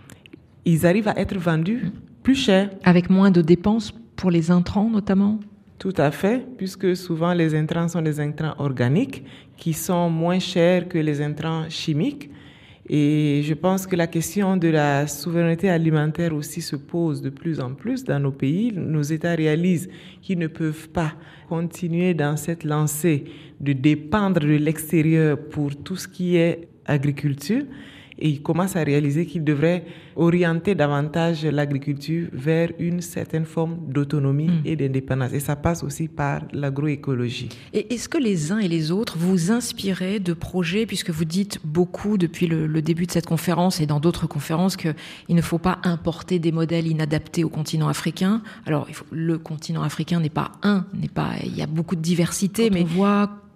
ils arrivent à être vendus plus cher. Avec moins de dépenses pour les intrants notamment? Tout à fait, puisque souvent les intrants sont des intrants organiques qui sont moins chers que les intrants chimiques. Et je pense que la question de la souveraineté alimentaire aussi se pose de plus en plus dans nos pays. Nos États réalisent qu'ils ne peuvent pas continuer dans cette lancée de dépendre de l'extérieur pour tout ce qui est agriculture. Et ils commencent à réaliser qu'ils devraient orienter davantage l'agriculture vers une certaine forme d'autonomie mmh. et d'indépendance. Et ça passe aussi par l'agroécologie. Et est-ce que les uns et les autres vous inspirez de projets, puisque vous dites beaucoup depuis le, le début de cette conférence et dans d'autres conférences qu'il ne faut pas importer des modèles inadaptés au continent africain. Alors, il faut, le continent africain n'est pas un, n'est pas, il y a beaucoup de diversité, Quand mais on voit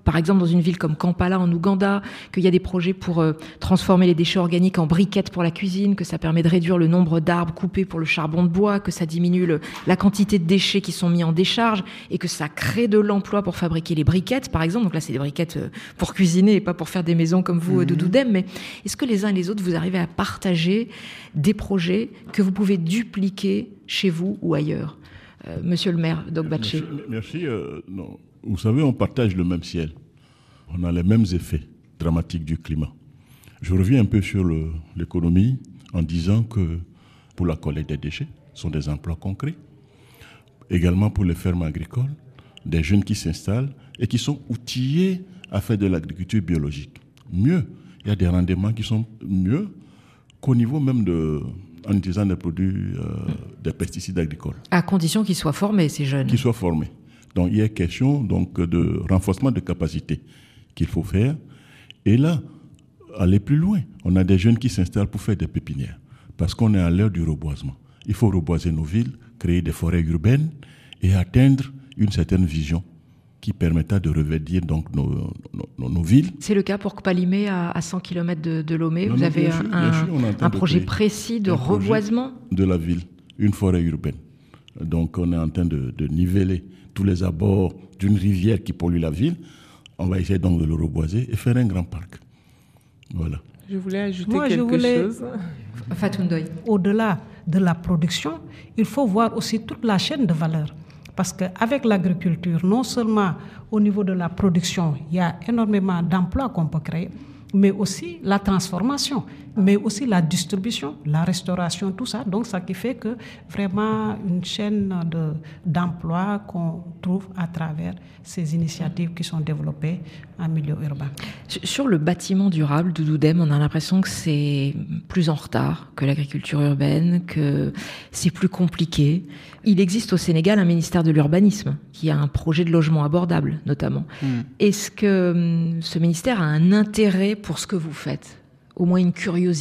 par exemple dans une ville comme Kampala en Ouganda, qu'il y a des projets pour euh, transformer les déchets organiques en briquettes pour la cuisine, que ça permet de réduire le nombre d'arbres coupés pour le charbon de bois, que ça diminue le, la quantité de déchets qui sont mis en décharge et que ça crée de l'emploi pour fabriquer les briquettes, par exemple. Donc là, c'est des briquettes pour cuisiner et pas pour faire des maisons comme vous, mmh. Doudou Dème. Mais est-ce que les uns et les autres, vous arrivez à partager des projets que vous pouvez dupliquer chez vous ou ailleurs? euh, Monsieur le maire Dogbaché. Merci. merci euh, non. Vous savez, on partage le même ciel. On a les mêmes effets dramatiques du climat. Je reviens un peu sur le, l'économie en disant que pour la collecte des déchets, ce sont des emplois concrets. Également pour les fermes agricoles, des jeunes qui s'installent et qui sont outillés à faire de l'agriculture biologique. Mieux, il y a des rendements qui sont mieux qu'au niveau même de, en utilisant des produits, euh, des pesticides agricoles. À condition qu'ils soient formés, ces jeunes. Qu'ils soient formés. Donc, il y a question donc, de renforcement de capacité qu'il faut faire. Et là, aller plus loin. On a des jeunes qui s'installent pour faire des pépinières. Parce qu'on est à l'heure du reboisement. Il faut reboiser nos villes, créer des forêts urbaines et atteindre une certaine vision qui permettra de reverdir donc nos, nos, nos villes. C'est le cas pour Kpalimé, à, à cent kilomètres de, de Lomé. Non, Vous non, avez sûr, un, sûr, un projet précis de reboisement de la ville, une forêt urbaine. Donc on est en train de, de niveler tous les abords d'une rivière qui pollue la ville. On va essayer donc de le reboiser et faire un grand parc. Voilà. Je voulais ajouter Moi, quelque je voulais... chose. Fatou Ndoye. Au-delà de la production, il faut voir aussi toute la chaîne de valeur. Parce qu'avec l'agriculture, non seulement au niveau de la production, il y a énormément d'emplois qu'on peut créer, mais aussi la transformation, mais aussi la distribution, la restauration, tout ça. Donc, ça qui fait que vraiment une chaîne de, d'emplois qu'on trouve à travers ces initiatives qui sont développées en milieu urbain. Sur le bâtiment durable, Doudou Dème, on a l'impression que c'est plus en retard que l'agriculture urbaine, que c'est plus compliqué. Il existe au Sénégal un ministère de l'urbanisme qui a un projet de logement abordable, notamment. Mmh. Est-ce que ce ministère a un intérêt pour ce que vous faites ? Au moins une curiosité ?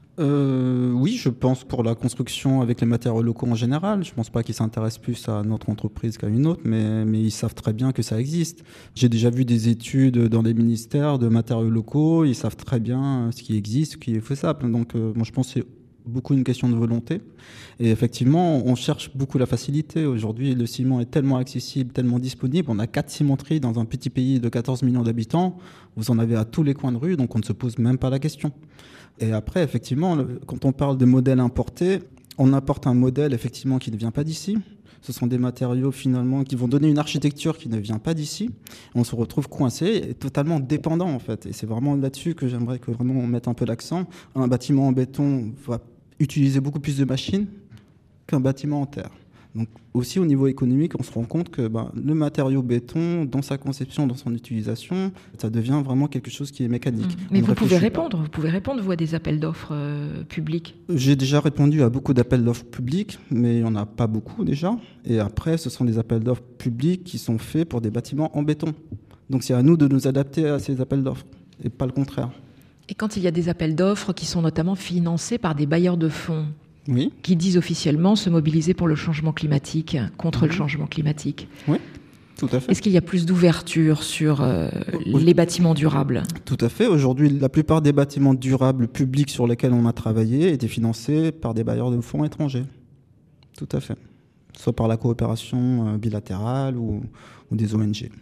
Euh, oui, je pense pour la construction avec les matériaux locaux en général. Je ne pense pas qu'ils s'intéressent plus à notre entreprise qu'à une autre, mais, mais ils savent très bien que ça existe. J'ai déjà vu des études dans des ministères de matériaux locaux. Ils savent très bien ce qui existe, ce qui est faisable. Donc, euh, moi, je pense que c'est beaucoup une question de volonté. Et effectivement, on cherche beaucoup la facilité. Aujourd'hui, le ciment est tellement accessible, tellement disponible. On a quatre cimenteries dans un petit pays de quatorze millions d'habitants. Vous en avez à tous les coins de rue, donc on ne se pose même pas la question. Et après, effectivement, le, quand on parle de modèles importés, on apporte un modèle effectivement qui ne vient pas d'ici. Ce sont des matériaux finalement qui vont donner une architecture qui ne vient pas d'ici. On se retrouve coincé et totalement dépendant en fait. Et c'est vraiment là-dessus que j'aimerais que vraiment on mette un peu l'accent. Un bâtiment en béton va utiliser beaucoup plus de machines qu'un bâtiment en terre. Donc aussi au niveau économique, on se rend compte que ben, le matériau béton, dans sa conception, dans son utilisation, ça devient vraiment quelque chose qui est mécanique. Mais vous pouvez répondre, vous pouvez répondre, vous, à des appels d'offres euh, publics. J'ai déjà répondu à beaucoup d'appels d'offres publics, mais il n'y en a pas beaucoup déjà. Et après, ce sont des appels d'offres publics qui sont faits pour des bâtiments en béton. Donc c'est à nous de nous adapter à ces appels d'offres, et pas le contraire. Et quand il y a des appels d'offres qui sont notamment financés par des bailleurs de fonds, oui, qui disent officiellement se mobiliser pour le changement climatique, contre mmh. le changement climatique. Oui, tout à fait. Est-ce qu'il y a plus d'ouverture sur euh, oui. les bâtiments durables ? Tout à fait. Aujourd'hui, la plupart des bâtiments durables publics sur lesquels on a travaillé étaient financés par des bailleurs de fonds étrangers. Tout à fait. Soit par la coopération bilatérale ou, ou des O N G.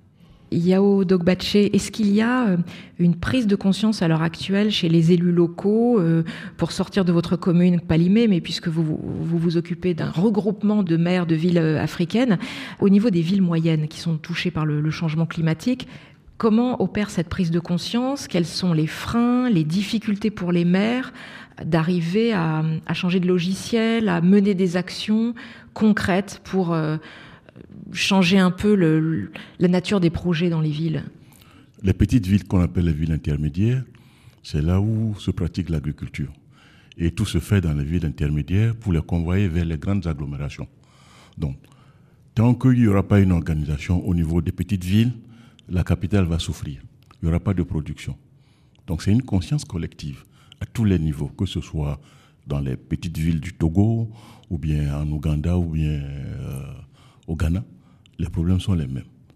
Yao Dogbaché, est-ce qu'il y a une prise de conscience à l'heure actuelle chez les élus locaux euh, pour sortir de votre commune Kpalimé, mais puisque vous, vous vous occupez d'un regroupement de maires de villes africaines, au niveau des villes moyennes qui sont touchées par le, le changement climatique, comment opère cette prise de conscience ? Quels sont les freins, les difficultés pour les maires d'arriver à, à changer de logiciel, à mener des actions concrètes pour... Euh, changer un peu le, la nature des projets dans les villes ? Les petites villes qu'on appelle les villes intermédiaires, c'est là où se pratique l'agriculture. Et tout se fait dans les villes intermédiaires pour les convoyer vers les grandes agglomérations. Donc, tant qu'il n'y aura pas une organisation au niveau des petites villes, la capitale va souffrir. Il n'y aura pas de production. Donc, c'est une conscience collective à tous les niveaux, que ce soit dans les petites villes du Togo, ou bien en Ouganda, ou bien euh, au Ghana. Les problèmes sont les mêmes.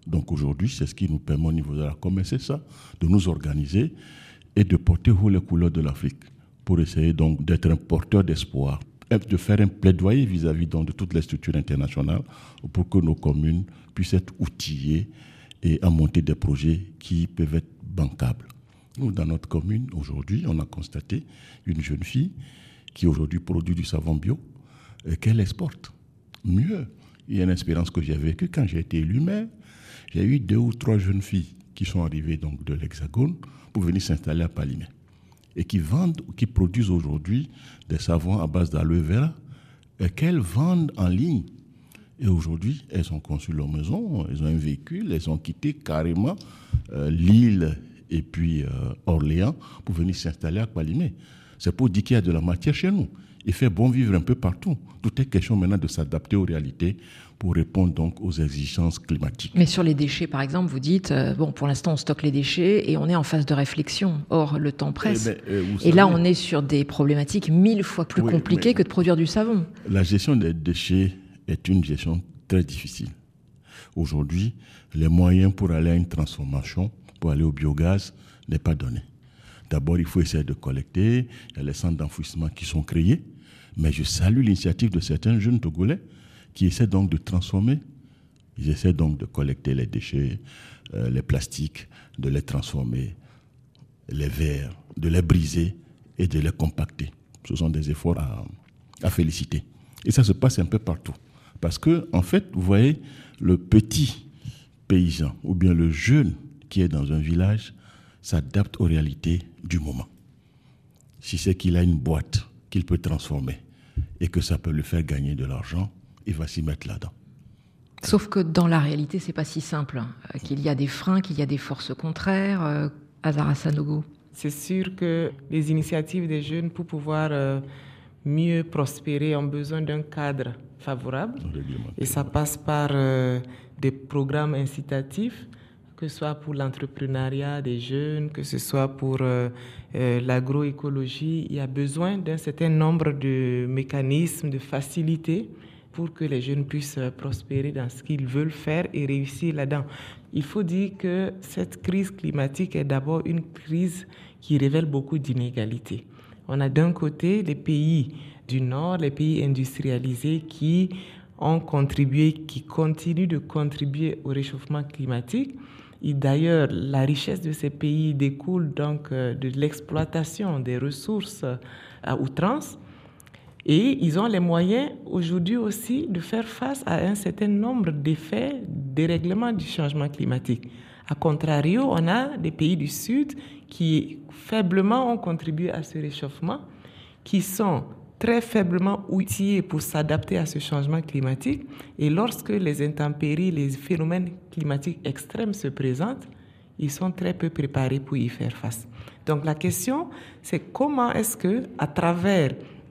Donc aujourd'hui, c'est ce qui nous permet au niveau de la com, c'est ça, de nous organiser et de porter haut les couleurs de l'Afrique pour essayer donc d'être un porteur d'espoir, de faire un plaidoyer vis-à-vis donc de toutes les structures internationales pour que nos communes puissent être outillées et à monter des projets qui peuvent être bancables. Nous, dans notre commune, aujourd'hui, on a constaté une jeune fille qui aujourd'hui produit du savon bio et qu'elle exporte. Mieux, il y a une expérience que j'ai vécue quand j'ai été élu maire. J'ai eu deux ou trois jeunes filles qui sont arrivées donc de l'Hexagone pour venir s'installer à Palimé et qui vendent, qui produisent aujourd'hui des savons à base d'aloe vera et qu'elles vendent en ligne. Et aujourd'hui, elles ont conçu leur maison, elles ont un véhicule, elles ont quitté carrément euh, Lille et puis euh, Orléans pour venir s'installer à Palimé. C'est pour dire qu'il y a de la matière chez nous. Il fait bon vivre un peu partout. Tout est question maintenant de s'adapter aux réalités pour répondre donc aux exigences climatiques. Mais sur les déchets, par exemple, vous dites, euh, bon, pour l'instant, on stocke les déchets et on est en phase de réflexion. Or, le temps presse. Eh ben, euh, et savez, là, on est sur des problématiques mille fois plus oui, compliquées que de produire du savon. La gestion des déchets est une gestion très difficile. Aujourd'hui, les moyens pour aller à une transformation, pour aller au biogaz, n'est pas donné. D'abord, il faut essayer de collecter. Il y a les centres d'enfouissement qui sont créés. Mais je salue l'initiative de certains jeunes Togolais qui essaient donc de transformer. Ils essaient donc de collecter les déchets, euh, les plastiques, de les transformer, les verres, de les briser et de les compacter. Ce sont des efforts à, à féliciter. Et ça se passe un peu partout. Parce que, en fait, vous voyez, le petit paysan ou bien le jeune qui est dans un village s'adapte aux réalités du moment. Si c'est qu'il a une boîte qu'il peut transformer et que ça peut lui faire gagner de l'argent, il va s'y mettre là-dedans. Sauf que dans la réalité, c'est pas si simple, hein, qu'il y a des freins, qu'il y a des forces contraires. Euh, Azara Sanogo. C'est sûr que les initiatives des jeunes pour pouvoir euh, mieux prospérer ont besoin d'un cadre favorable. Et ça passe par euh, des programmes incitatifs, que ce soit pour l'entrepreneuriat des jeunes, que ce soit pour euh, euh, l'agroécologie. Il y a besoin d'un certain nombre de mécanismes, de facilités pour que les jeunes puissent prospérer dans ce qu'ils veulent faire et réussir là-dedans. Il faut dire que cette crise climatique est d'abord une crise qui révèle beaucoup d'inégalités. On a d'un côté les pays du Nord, les pays industrialisés qui ont contribué, qui continuent de contribuer au réchauffement climatique. Et d'ailleurs, la richesse de ces pays découle donc de l'exploitation des ressources à outrance. Et ils ont les moyens aujourd'hui aussi de faire face à un certain nombre d'effets des règlements du changement climatique. A contrario, on a des pays du Sud qui faiblement ont contribué à ce réchauffement, qui sont très faiblement outillés pour s'adapter à ce changement climatique. Et lorsque les intempéries, les phénomènes climatiques extrêmes se présentent, ils sont très peu préparés pour y faire face. Donc la question, c'est comment est-ce que, à travers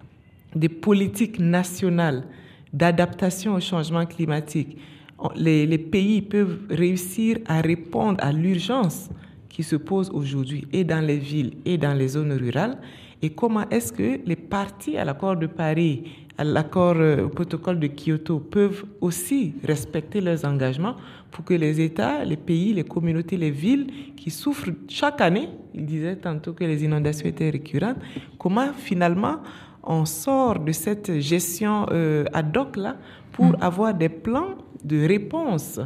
des politiques nationales d'adaptation au changement climatique, les, les pays peuvent réussir à répondre à l'urgence qui se pose aujourd'hui et dans les villes et dans les zones rurales, et comment est-ce que les parties à l'accord de Paris, à l'accord au protocole de Kyoto peuvent aussi respecter leurs engagements pour que les États, les pays, les communautés, les villes qui souffrent chaque année, il disait tantôt que les inondations étaient récurrentes, comment finalement on sort de cette gestion euh, ad hoc là pour mmh. avoir des plans de réponse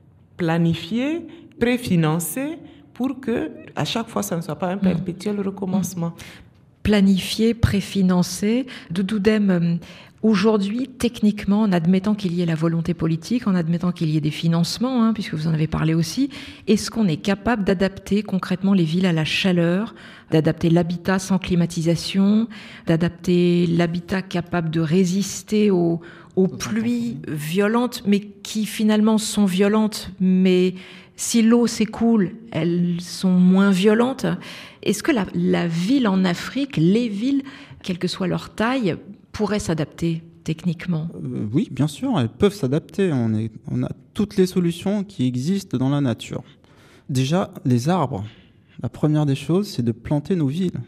planifiés, préfinancés, pour que à chaque fois ça ne soit pas un perpétuel mmh. recommencement. Planifié, préfinancé. Doudou Dème, aujourd'hui, techniquement, en admettant qu'il y ait la volonté politique, en admettant qu'il y ait des financements, hein, puisque vous en avez parlé aussi, est-ce qu'on est capable d'adapter concrètement les villes à la chaleur, d'adapter l'habitat sans climatisation, d'adapter l'habitat capable de résister aux, aux pluies violentes, mais qui finalement sont violentes, mais si l'eau s'écoule, elles sont moins violentes. Est-ce que la, la ville en Afrique, les villes, quelle que soit leur taille, pourraient s'adapter techniquement ? euh, Oui, bien sûr, elles peuvent s'adapter. On, est, on a toutes les solutions qui existent dans la nature. Déjà, les arbres. La première des choses, c'est de planter nos villes.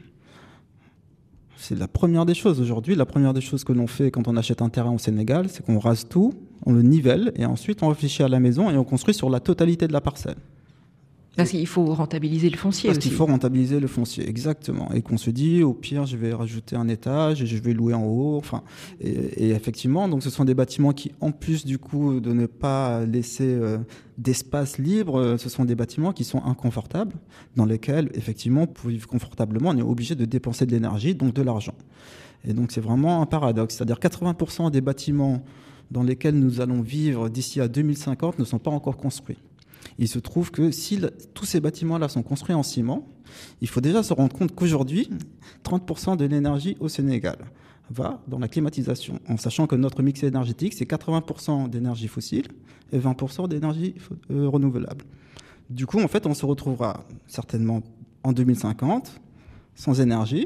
C'est la première des choses. Aujourd'hui, la première des choses que l'on fait quand on achète un terrain au Sénégal, c'est qu'on rase tout on le nivelle et ensuite on réfléchit à la maison et on construit sur la totalité de la parcelle. Parce qu'il faut rentabiliser le foncier Parce aussi. qu'il faut rentabiliser le foncier, exactement. Et qu'on se dit, au pire, je vais rajouter un étage et je vais louer en haut. Enfin, et, et effectivement, donc ce sont des bâtiments qui, en plus du coup de ne pas laisser euh, d'espace libre, euh, ce sont des bâtiments qui sont inconfortables, dans lesquels, effectivement, pour vivre confortablement, on est obligé de dépenser de l'énergie, donc de l'argent. Et donc c'est vraiment un paradoxe. C'est-à-dire quatre-vingts pour cent des bâtiments dans lesquels nous allons vivre d'ici à deux mille cinquante ne sont pas encore construits. Il se trouve que si le, tous ces bâtiments-là sont construits en ciment, il faut déjà se rendre compte qu'aujourd'hui, trente pour cent de l'énergie au Sénégal va dans la climatisation, en sachant que notre mix énergétique, c'est quatre-vingts pour cent d'énergie fossile et vingt pour cent d'énergie euh, renouvelable. Du coup, en fait, on se retrouvera certainement en deux mille cinquante sans énergie,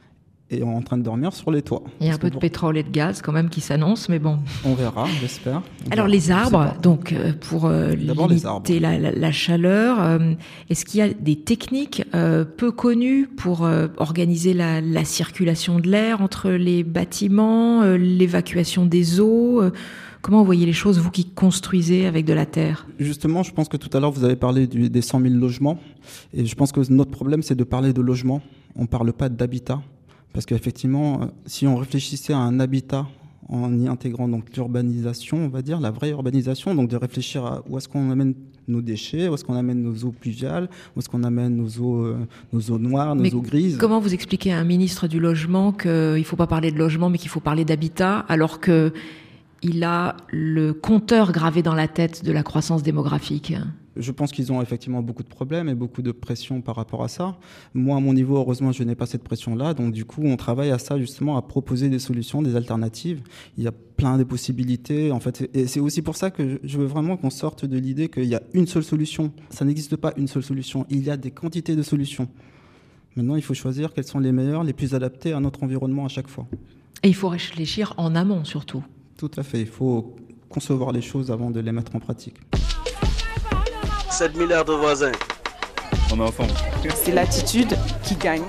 et en train de dormir sur les toits. Il y a un peu de pour... pétrole et de gaz quand même qui s'annonce, mais bon. On verra, j'espère. On Alors verra. Les arbres, donc euh, pour euh, limiter la, la, la chaleur, euh, est-ce qu'il y a des techniques euh, peu connues pour euh, organiser la, la circulation de l'air entre les bâtiments, euh, l'évacuation des eaux euh, Comment vous voyez les choses, vous qui construisez avec de la terre ? Justement, je pense que tout à l'heure, vous avez parlé du, des cent mille logements. Et je pense que notre problème, c'est de parler de logement. On ne parle pas d'habitat. Parce qu'effectivement, si on réfléchissait à un habitat en y intégrant donc l'urbanisation, on va dire, la vraie urbanisation, donc de réfléchir à où est-ce qu'on amène nos déchets, où est-ce qu'on amène nos eaux pluviales, où est-ce qu'on amène nos eaux, euh, nos eaux noires, nos mais eaux grises. Comment vous expliquez à un ministre du logement qu'il ne faut pas parler de logement, mais qu'il faut parler d'habitat, alors qu'il a le compteur gravé dans la tête de la croissance démographique ? Je pense qu'ils ont effectivement beaucoup de problèmes et beaucoup de pression par rapport à ça. Moi, à mon niveau, heureusement, je n'ai pas cette pression-là. Donc, du coup, on travaille à ça, justement, à proposer des solutions, des alternatives. Il y a plein de possibilités, en fait. Et c'est aussi pour ça que je veux vraiment qu'on sorte de l'idée qu'il y a une seule solution. Ça n'existe pas une seule solution. Il y a des quantités de solutions. Maintenant, il faut choisir quelles sont les meilleures, les plus adaptées à notre environnement à chaque fois. Et il faut réfléchir en amont, surtout. Tout à fait. Il faut concevoir les choses avant de les mettre en pratique. sept milliards de voisins. On est ensemble. C'est l'attitude qui gagne.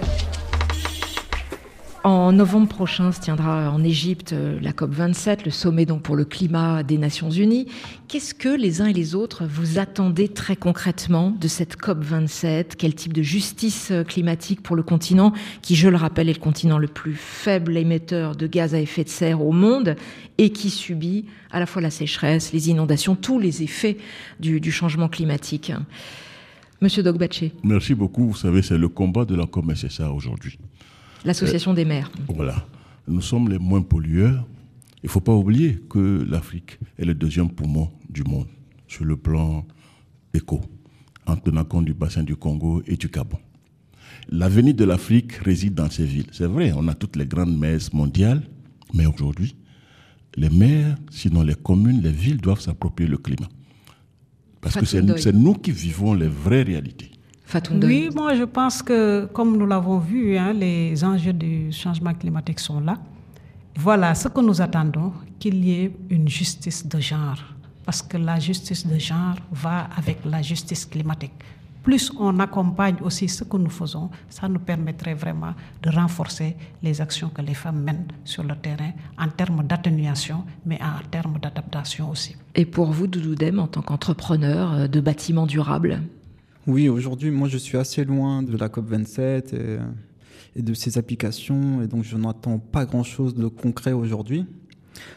En novembre prochain se tiendra en Égypte la COP vingt-sept, le sommet donc pour le climat des Nations Unies. Qu'est-ce que les uns et les autres vous attendez très concrètement de cette COP vingt-sept ? Quel type de justice climatique pour le continent, qui, je le rappelle, est le continent le plus faible émetteur de gaz à effet de serre au monde et qui subit à la fois la sécheresse, les inondations, tous les effets du, du changement climatique. Monsieur Dogbaché. Merci beaucoup. Vous savez, c'est le combat de la COP, mais c'est ça aujourd'hui. L'Association euh, des maires. Voilà. Nous sommes les moins pollueurs. Il ne faut pas oublier que l'Afrique est le deuxième poumon du monde sur le plan éco, en tenant compte du bassin du Congo et du Gabon. L'avenir de l'Afrique réside dans ces villes. C'est vrai, on a toutes les grandes messes mondiales, mais aujourd'hui, les maires, sinon les communes, les villes doivent s'approprier le climat. Parce que c'est, c'est nous qui vivons les vraies réalités. Oui, moi je pense que, comme nous l'avons vu, hein, les enjeux du changement climatique sont là. Voilà ce que nous attendons, qu'il y ait une justice de genre. Parce que la justice de genre va avec la justice climatique. Plus on accompagne aussi ce que nous faisons, ça nous permettrait vraiment de renforcer les actions que les femmes mènent sur le terrain en termes d'atténuation, mais en termes d'adaptation aussi. Et pour vous, Doudou Dème, en tant qu'entrepreneur de bâtiments durables ? Oui, aujourd'hui, moi, je suis assez loin de la COP vingt-sept et, et de ses applications, et donc je n'attends pas grand-chose de concret aujourd'hui. Désabusé ?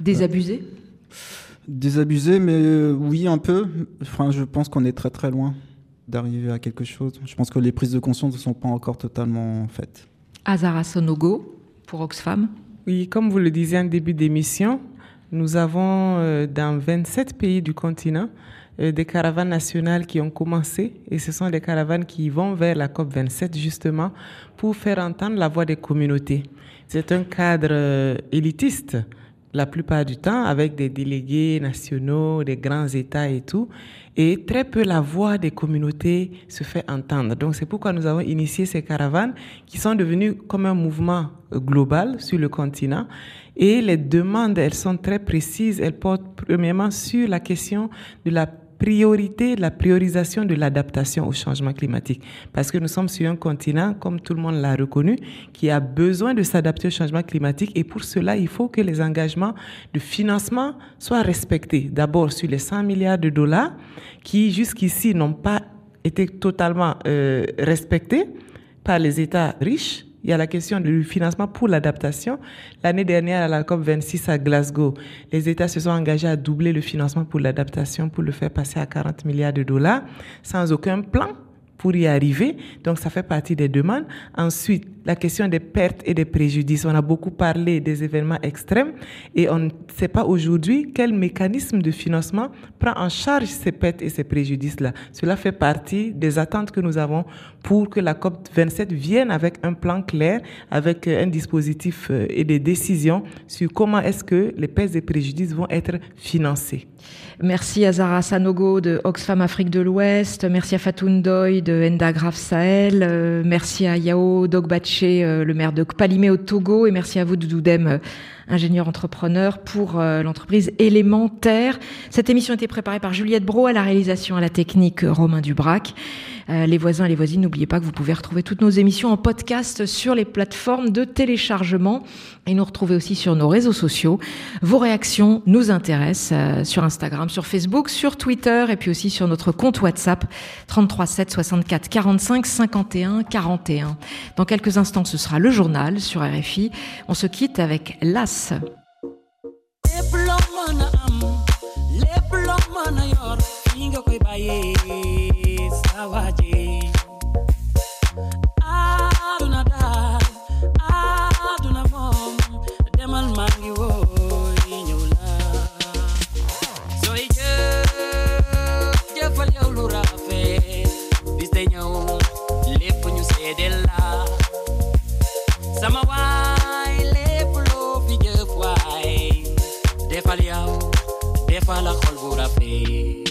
euh, Désabusé, mais euh, oui, un peu. Enfin, je pense qu'on est très très loin d'arriver à quelque chose. Je pense que les prises de conscience ne sont pas encore totalement faites. Azara Sonogo, pour Oxfam. Oui, comme vous le disiez en début d'émission, nous avons euh, dans vingt-sept pays du continent euh, des caravanes nationales qui ont commencé, et ce sont des caravanes qui vont vers la COP vingt-sept justement pour faire entendre la voix des communautés. C'est un cadre euh, élitiste la plupart du temps, avec des délégués nationaux, des grands États et tout, et très peu la voix des communautés se fait entendre. Donc c'est pourquoi nous avons initié ces caravanes qui sont devenues comme un mouvement global sur le continent. Et les demandes, elles sont très précises. Elles portent premièrement sur la question de la priorité, la priorisation de l'adaptation au changement climatique. Parce que nous sommes sur un continent, comme tout le monde l'a reconnu, qui a besoin de s'adapter au changement climatique. Et pour cela, il faut que les engagements de financement soient respectés. D'abord sur les cent milliards de dollars qui, jusqu'ici, n'ont pas été totalement euh, respectés par les États riches. Il y a la question du financement pour l'adaptation. L'année dernière, à la COP vingt-six à Glasgow, les États se sont engagés à doubler le financement pour l'adaptation pour le faire passer à quarante milliards de dollars sans aucun plan pour y arriver. Donc, ça fait partie des demandes. Ensuite, la question des pertes et des préjudices. On a beaucoup parlé des événements extrêmes et on ne sait pas aujourd'hui quel mécanisme de financement prend en charge ces pertes et ces préjudices-là. Cela fait partie des attentes que nous avons pour que la COP vingt-sept vienne avec un plan clair, avec un dispositif et des décisions sur comment est-ce que les pertes et préjudices vont être financés. Merci à Zahra Sanogo de Oxfam Afrique de l'Ouest, merci à Fatou Ndoye de Endagraph Sahel, euh, merci à Yao Dogbache, euh, le maire de Kpalimé au Togo, et merci à vous Doudou Dem, euh, ingénieur entrepreneur pour euh, l'entreprise Élémentaire. Cette émission a été préparée par Juliette Brault, à la réalisation, à la technique Romain Dubrac. Euh, les voisins et les voisines, n'oubliez pas que vous pouvez retrouver toutes nos émissions en podcast sur les plateformes de téléchargement et nous retrouver aussi sur nos réseaux sociaux. Vos réactions nous intéressent euh, sur Instagram, sur Facebook, sur Twitter et puis aussi sur notre compte WhatsApp trente-trois sept soixante-quatre quarante-cinq cinquante et un quarante et un. Dans quelques instants, ce sera le journal sur R F I. On se quitte avec Las. La colbura fe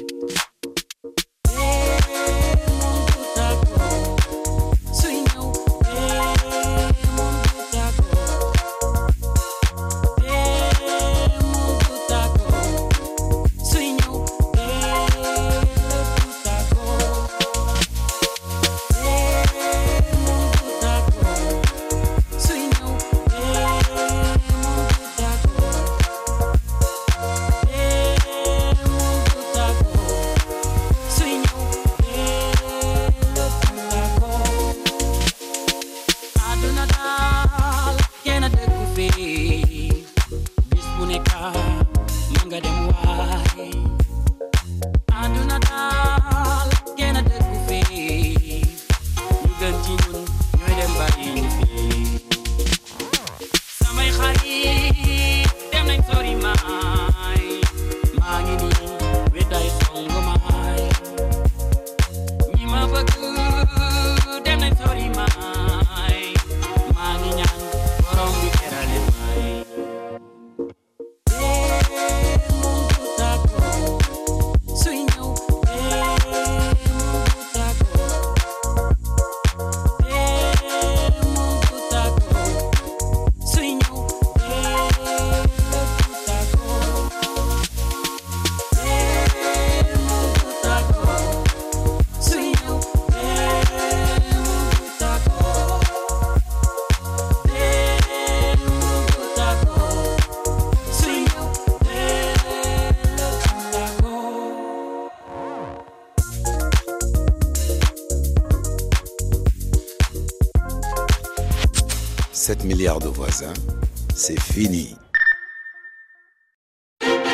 sept milliards de voisins, c'est fini.